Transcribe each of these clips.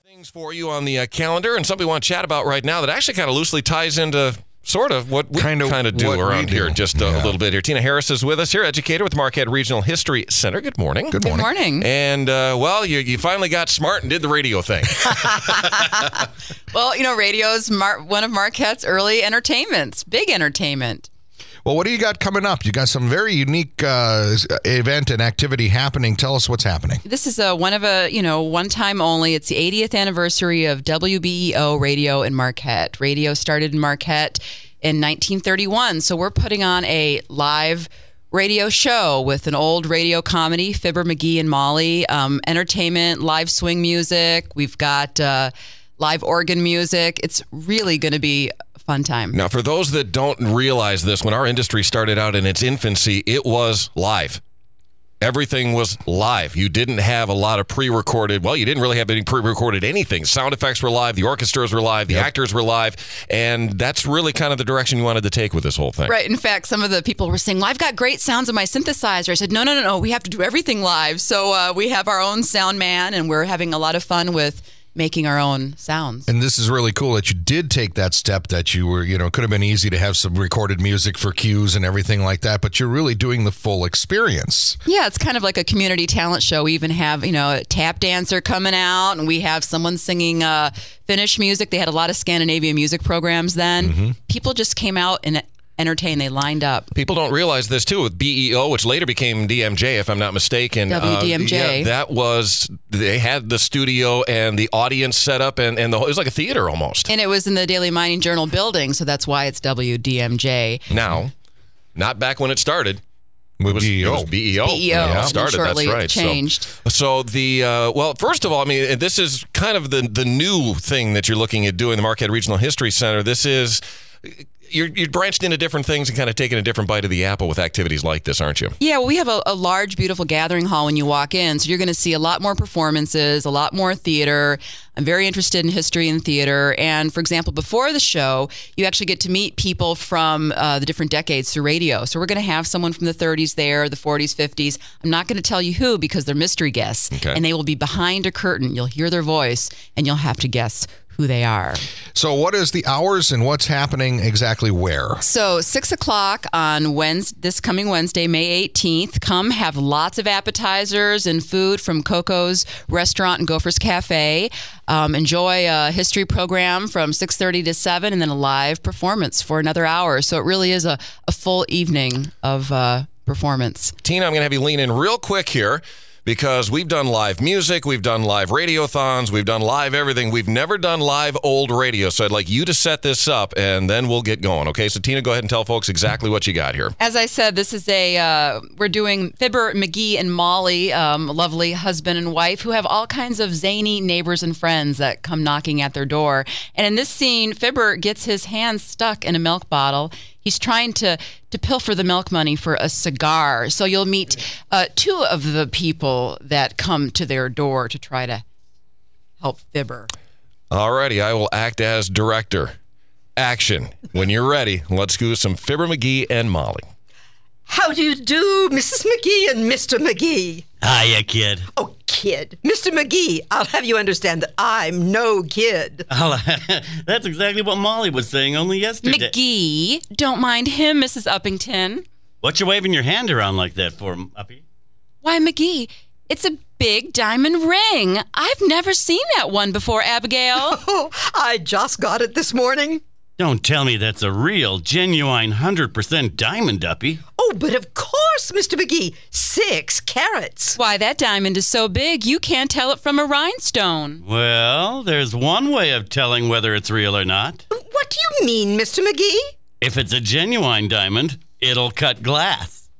Things for you on the calendar, and something we want to chat about right now that actually kind of loosely ties into sort of what we kind of do around here just a little bit here. Tina Harris is with us here, educator with Marquette Regional History Center. Good morning. Good morning. And, well, you finally got smart and did the radio thing. Well, radio is one of Marquette's early entertainments, big entertainment. Well, what do you got coming up? You got some very unique event and activity happening. Tell us what's happening. This is one time only. It's the 80th anniversary of WBEO Radio in Marquette. Radio started in Marquette in 1931, so we're putting on a live radio show with an old radio comedy, Fibber, McGee, and Molly, entertainment, live swing music. We've got live organ music. It's really going to be fun time. Now, for those that don't realize this, when our industry started out in its infancy, it was live. Everything was live. You didn't have a lot of pre-recorded. Well, you didn't really have any pre-recorded anything. Sound effects were live. The orchestras were live. The actors were live. And that's really kind of the direction you wanted to take with this whole thing. Right. In fact, some of the people were saying, well, I've got great sounds on my synthesizer. I said, no. We have to do everything live. So we have our own sound man, and we're having a lot of fun with making our own sounds. And this is really cool that you did take that step, that you were, could have been easy to have some recorded music for cues and everything like that, but you're really doing the full experience. Yeah, it's kind of like a community talent show. We even have, a tap dancer coming out, and we have someone singing Finnish music. They had a lot of Scandinavian music programs then. Mm-hmm. People just came out and entertained. They lined up. People don't realize this, too, with BEO, which later became DMJ, if I'm not mistaken. WDMJ. They had the studio and the audience set up, and it was like a theater almost. And it was in the Daily Mining Journal building, so that's why it's WDMJ. Now, not back when it started. It was BEO. BEO. Yeah, started. Shortly that's right. Changed. So well, first of all, this is kind of the new thing that you're looking at doing, the Marquette Regional History Center. This is... You're branched into different things and kind of taking a different bite of the apple with activities like this, aren't you? Yeah, well, we have a large, beautiful gathering hall when you walk in. So you're going to see a lot more performances, a lot more theater. I'm very interested in history and theater. And, for example, before the show, you actually get to meet people from the different decades through radio. So we're going to have someone from the 30s there, the 40s, 50s. I'm not going to tell you who because they're mystery guests. Okay. And they will be behind a curtain. You'll hear their voice, and you'll have to guess who they are. So what is the hours and what's happening exactly where? So 6 o'clock on this coming Wednesday, May 18th. Come have lots of appetizers and food from Coco's Restaurant and Gophers Cafe. Enjoy a history program from 6:30 to 7 and then a live performance for another hour. So it really is a full evening of performance. Tina, I'm going to have you lean in real quick here, because we've done live music, we've done live radiothons, we've done live everything. We've never done live old radio. So I'd like you to set this up, and then we'll get going. Okay, so Tina, go ahead and tell folks exactly what you got here. As I said, this is we're doing Fibber, McGee, and Molly, lovely husband and wife, who have all kinds of zany neighbors and friends that come knocking at their door. And in this scene, Fibber gets his hand stuck in a milk bottle. He's trying to pilfer the milk money for a cigar. So you'll meet two of the people that come to their door to try to help Fibber. All righty, I will act as director. Action. When you're ready, let's do some Fibber, McGee, and Molly. How do you do, Mrs. McGee and Mr. McGee? Hiya, kid. Oh, kid. Mr. McGee, I'll have you understand that I'm no kid. That's exactly what Molly was saying only yesterday. McGee, don't mind him, Mrs. Uppington. What you waving your hand around like that for, Uppy? Why, McGee, it's a big diamond ring. I've never seen that one before, Abigail. Oh, I just got it this morning. Don't tell me that's a real, genuine, 100% diamond, Uppy. Oh, but of course, Mr. McGee. 6 carats. Why, that diamond is so big, you can't tell it from a rhinestone. Well, there's one way of telling whether it's real or not. What do you mean, Mr. McGee? If it's a genuine diamond, it'll cut glass.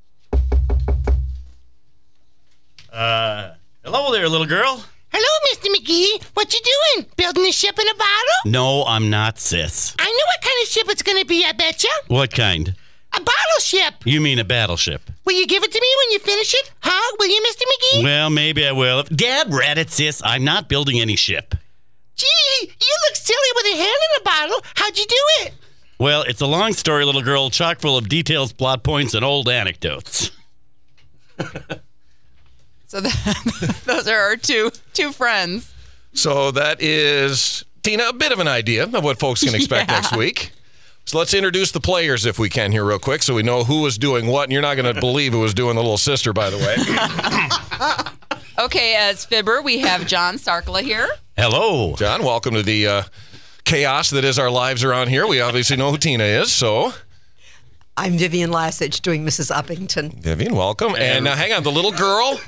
Hello there, little girl. Hello, Mr. McGee. What you doing? Building a ship in a bottle? No, I'm not, sis. I know what kind of ship it's going to be, I betcha. What kind? A battleship. You mean a battleship? Will you give it to me when you finish it? Huh? Will you, Mr. McGee? Well, maybe I will. Dad, rat it, sis. I'm not building any ship. Gee, you look silly with a hand in a bottle. How'd you do it? Well, it's a long story, little girl, chock full of details, plot points, and old anecdotes. So those are our two friends. So that is, Tina, a bit of an idea of what folks can expect next week. So let's introduce the players if we can here real quick so we know who is doing what. And you're not going to believe who was doing the little sister, by the way. Okay, as Fibber, we have John Sarkla here. Hello. John, welcome to the chaos that is our lives around here. We obviously know who Tina is, so... I'm Vivian Lassich doing Mrs. Uppington. Vivian, welcome. And now hang on, the little girl...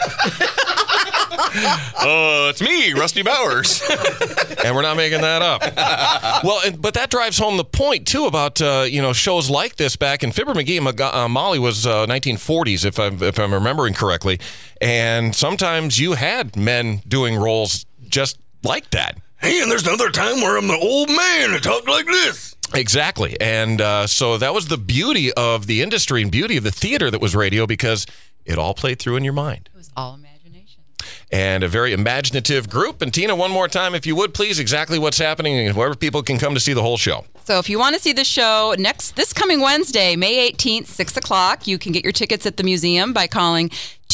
It's me, Rusty Bowers. And we're not making that up. Well, but that drives home the point, too, about, shows like this back in Fibber McGee and Molly was 1940s, if I'm remembering correctly. And sometimes you had men doing roles just like that. Hey, and there's another time where I'm an old man and talk like this. Exactly. And so that was the beauty of the industry and beauty of the theater that was radio, because it all played through in your mind. It was all imagination. And a very imaginative group. And Tina, one more time, if you would, please, exactly what's happening and wherever people can come to see the whole show. So if you want to see the show this coming Wednesday, May 18th, 6 o'clock, you can get your tickets at the museum by calling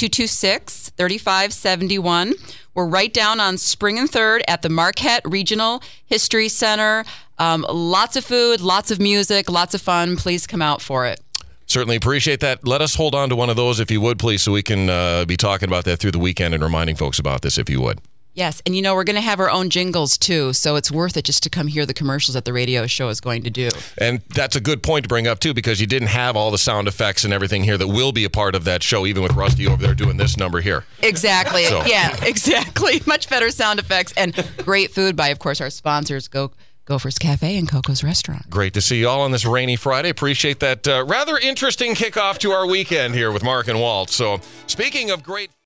226-3571. We're right down on Spring and 3rd at the Marquette Regional History Center. Lots of food, lots of music, lots of fun. Please come out for it. Certainly appreciate that. Let us hold on to one of those, if you would, please, so we can be talking about that through the weekend and reminding folks about this, if you would. Yes, and we're going to have our own jingles, too, so it's worth it just to come hear the commercials that the radio show is going to do. And that's a good point to bring up, too, because you didn't have all the sound effects and everything here that will be a part of that show, even with Rusty over there doing this number here. Exactly. So. Yeah, exactly. Much better sound effects and great food by, of course, our sponsors, Gopher's Cafe and Coco's Restaurant. Great to see you all on this rainy Friday. Appreciate that rather interesting kickoff to our weekend here with Mark and Walt. So, speaking of great...